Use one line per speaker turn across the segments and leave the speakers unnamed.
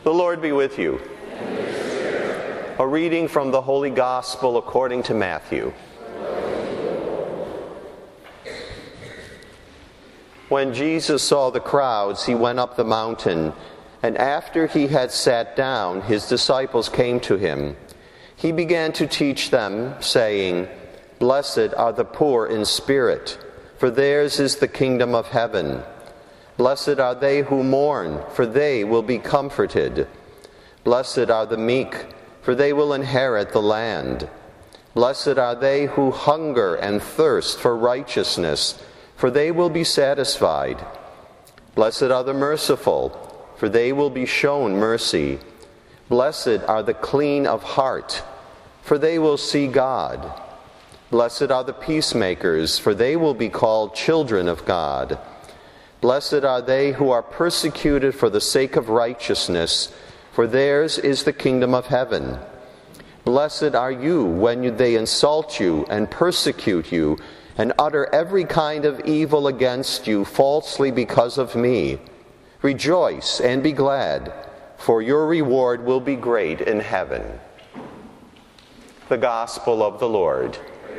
The Lord be with you.
And with your spirit.
A reading from the Holy Gospel according to Matthew. When Jesus saw the crowds, he went up the mountain, and after he had sat down, his disciples came to him. He began to teach them, saying, "Blessed are the poor in spirit, for theirs is the kingdom of heaven. Blessed are they who mourn, for they will be comforted. Blessed are the meek, for they will inherit the land. Blessed are they who hunger and thirst for righteousness, for they will be satisfied. Blessed are the merciful, for they will be shown mercy. Blessed are the clean of heart, for they will see God. Blessed are the peacemakers, for they will be called children of God. Blessed are they who are persecuted for the sake of righteousness, for theirs is the kingdom of heaven. Blessed are you when they insult you and persecute you and utter every kind of evil against you falsely because of me. Rejoice and be glad, for your reward will be great in heaven." The Gospel of the Lord.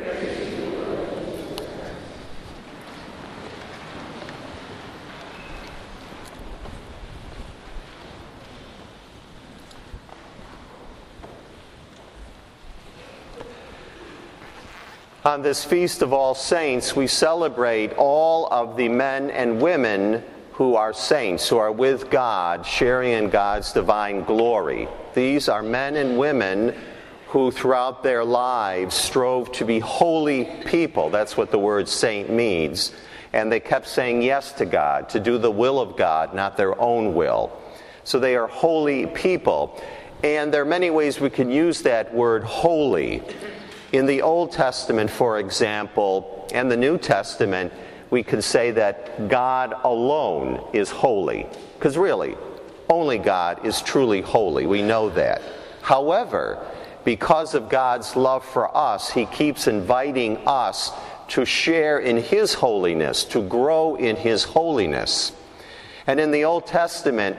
On this Feast of All Saints, we celebrate all of the men and women who are saints, who are with God, sharing in God's divine glory. These are men and women who throughout their lives strove to be holy people. That's what the word saint means. And they kept saying yes to God, to do the will of God, not their own will. So they are holy people. And there are many ways we can use that word holy. In the Old Testament, for example, and the New Testament, we can say that God alone is holy. Because really, only God is truly holy. We know that. However, because of God's love for us, He keeps inviting us to share in His holiness, to grow in His holiness. And in the Old Testament,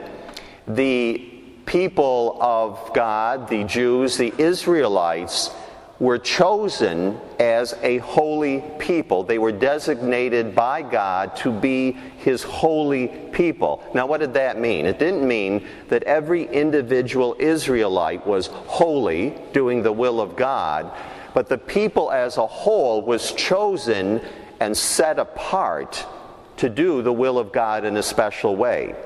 the people of God, the Jews, the Israelites, were chosen as a holy people. They were designated by God to be His holy people. Now, what did that mean? It didn't mean that every individual Israelite was holy, doing the will of God, but the people as a whole was chosen and set apart to do the will of God in a special way.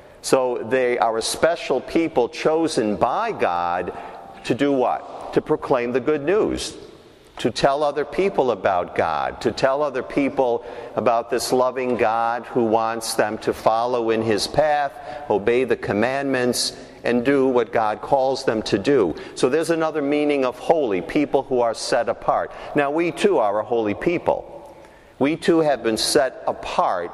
So they are a special people chosen by God to do what? To proclaim the good news, to tell other people about God, to tell other people about this loving God who wants them to follow in His path, obey the commandments, and do what God calls them to do. So there's another meaning of holy, people who are set apart. Now we too are a holy people. We too have been set apart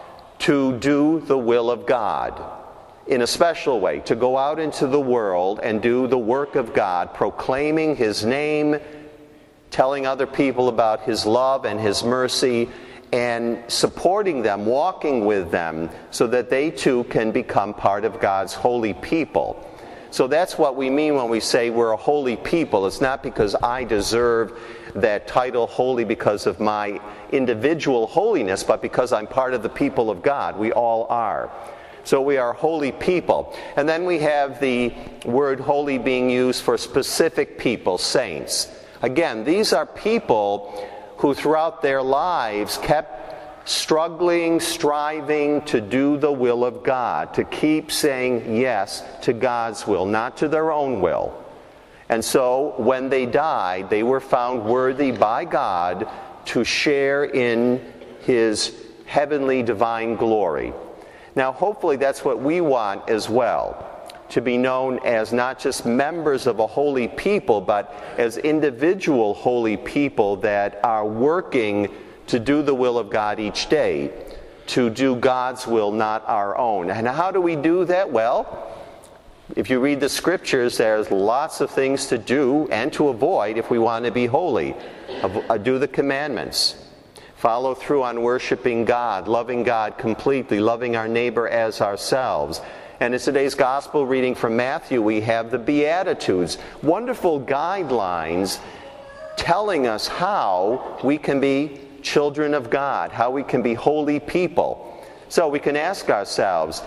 to do the will of God in a special way, to go out into the world and do the work of God, proclaiming His name, telling other people about His love and His mercy, and supporting them, walking with them, so that they too can become part of God's holy people. So that's what we mean when we say we're a holy people. It's not because I deserve that title, holy, because of my individual holiness, but because I'm part of the people of God. We all are. So we are holy people. And then we have the word holy being used for specific people, saints. Again, these are people who throughout their lives kept struggling, striving to do the will of God, to keep saying yes to God's will, not to their own will. And so when they died, they were found worthy by God to share in His heavenly divine glory. Now, hopefully that's what we want as well, to be known as not just members of a holy people, but as individual holy people that are working to do the will of God each day, to do God's will, not our own. And how do we do that? Well, if you read the Scriptures, there's lots of things to do and to avoid if we want to be holy. Do the commandments. Follow through on worshiping God, loving God completely, loving our neighbor as ourselves, And in today's gospel reading from Matthew, we have the Beatitudes, wonderful guidelines telling us how we can be children of God, how we can be holy people. So we can ask ourselves,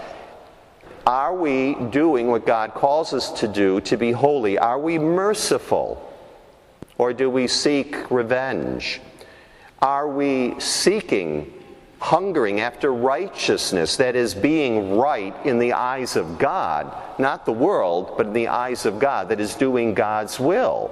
are we doing what God calls us to do to be holy? Are we merciful? Or do we seek revenge? Are we seeking, hungering after righteousness, that is, being right in the eyes of God, not the world, but in the eyes of God, that is, doing God's will?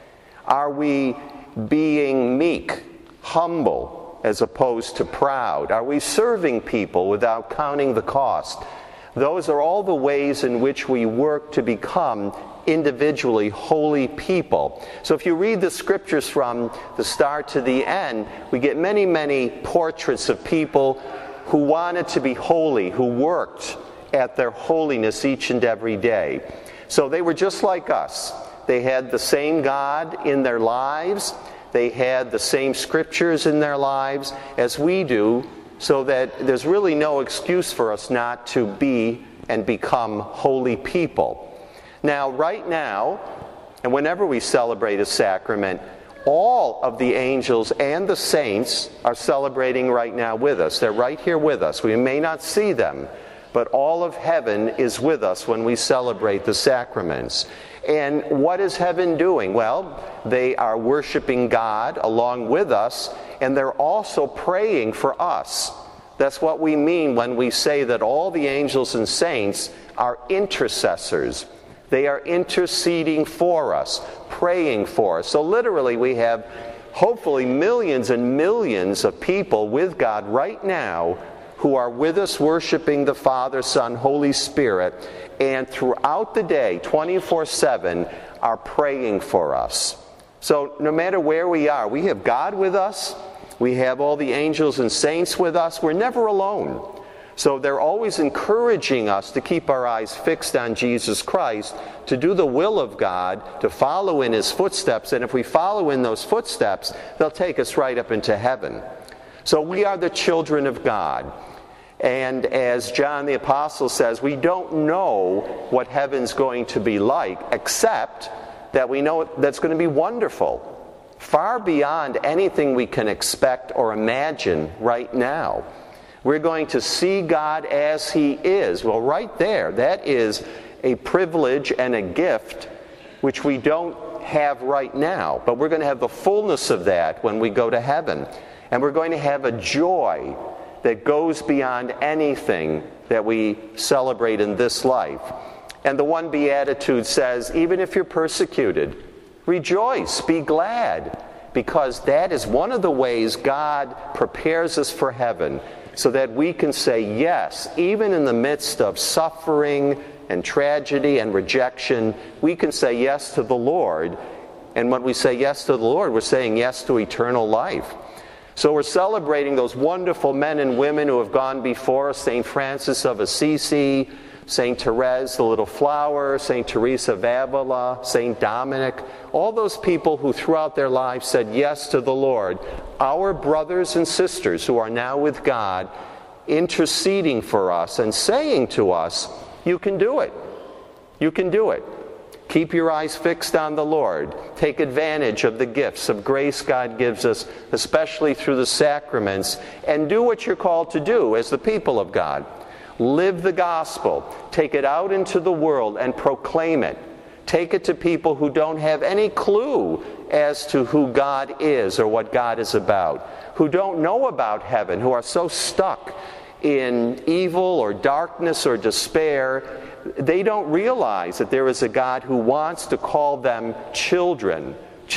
Are we being meek, humble, as opposed to proud? Are we serving people without counting the cost? Those are all the ways in which we work to become individually holy people. So if you read the scriptures from the start to the end, we get many, many portraits of people who wanted to be holy, who worked at their holiness each and every day. So they were just like us. They had the same God in their lives. They had the same scriptures in their lives as we do, so that there's really no excuse for us not to be and become holy people. Now, right now, and whenever we celebrate a sacrament, all of the angels and the saints are celebrating right now with us. They're right here with us. We may not see them, but all of heaven is with us when we celebrate the sacraments. And what is heaven doing? Well, they are worshiping God along with us, and they're also praying for us. That's what we mean when we say that all the angels and saints are intercessors. They are interceding for us, praying for us. So literally we have hopefully millions and millions of people with God right now who are with us worshiping the Father, Son, Holy Spirit, and throughout the day, 24/7, are praying for us. So no matter where we are, we have God with us, we have all the angels and saints with us, we're never alone. So they're always encouraging us to keep our eyes fixed on Jesus Christ, to do the will of God, to follow in His footsteps, and if we follow in those footsteps, they'll take us right up into heaven. So we are the children of God. And as John the Apostle says, we don't know what heaven's going to be like, except that we know that's going to be wonderful, far beyond anything we can expect or imagine right now. We're going to see God as He is. Well, right there, that is a privilege and a gift which we don't have right now. But we're going to have the fullness of that when we go to heaven. And we're going to have a joy that goes beyond anything that we celebrate in this life. And the one beatitude says, even if you're persecuted, rejoice, be glad, because that is one of the ways God prepares us for heaven, so that we can say yes, even in the midst of suffering and tragedy and rejection, we can say yes to the Lord. And when we say yes to the Lord, we're saying yes to eternal life. So we're celebrating those wonderful men and women who have gone before us, St. Francis of Assisi, St. Therese, the Little Flower, St. Teresa of Avila, St. Dominic, all those people who throughout their lives said yes to the Lord. Our brothers and sisters who are now with God, interceding for us and saying to us, you can do it. You can do it. Keep your eyes fixed on the Lord. Take advantage of the gifts of grace God gives us, especially through the sacraments, and do what you're called to do as the people of God. Live the gospel. Take it out into the world and proclaim it. Take it to people who don't have any clue as to who God is or what God is about, who don't know about heaven, who are so stuck in evil or darkness or despair. They don't realize that there is a God who wants to call them children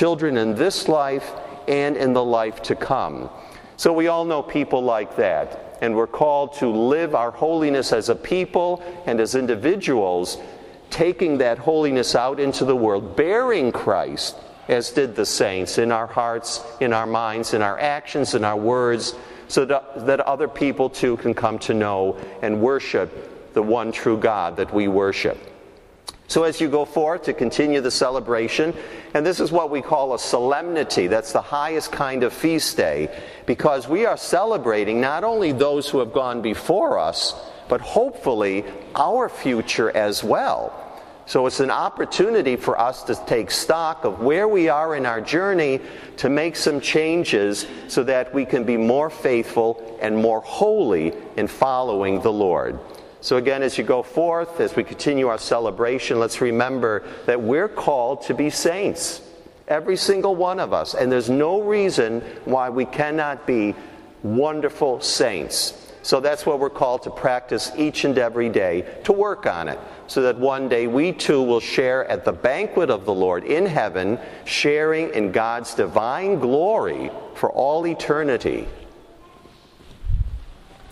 in this life and in the life to come. So we all know people like that, and we're called to live our holiness as a people and as individuals, taking that holiness out into the world, bearing Christ, as did the saints, in our hearts, in our minds, in our actions, in our words, so that other people too can come to know and worship the one true God that we worship. So as you go forth to continue the celebration, and this is what we call a solemnity, that's the highest kind of feast day, because we are celebrating not only those who have gone before us, but hopefully our future as well. So it's an opportunity for us to take stock of where we are in our journey, to make some changes so that we can be more faithful and more holy in following the Lord. So again, as you go forth, as we continue our celebration, let's remember that we're called to be saints. Every single one of us. And there's no reason why we cannot be wonderful saints. So that's what we're called to practice each and every day, to work on it, so that one day we too will share at the banquet of the Lord in heaven, sharing in God's divine glory for all eternity.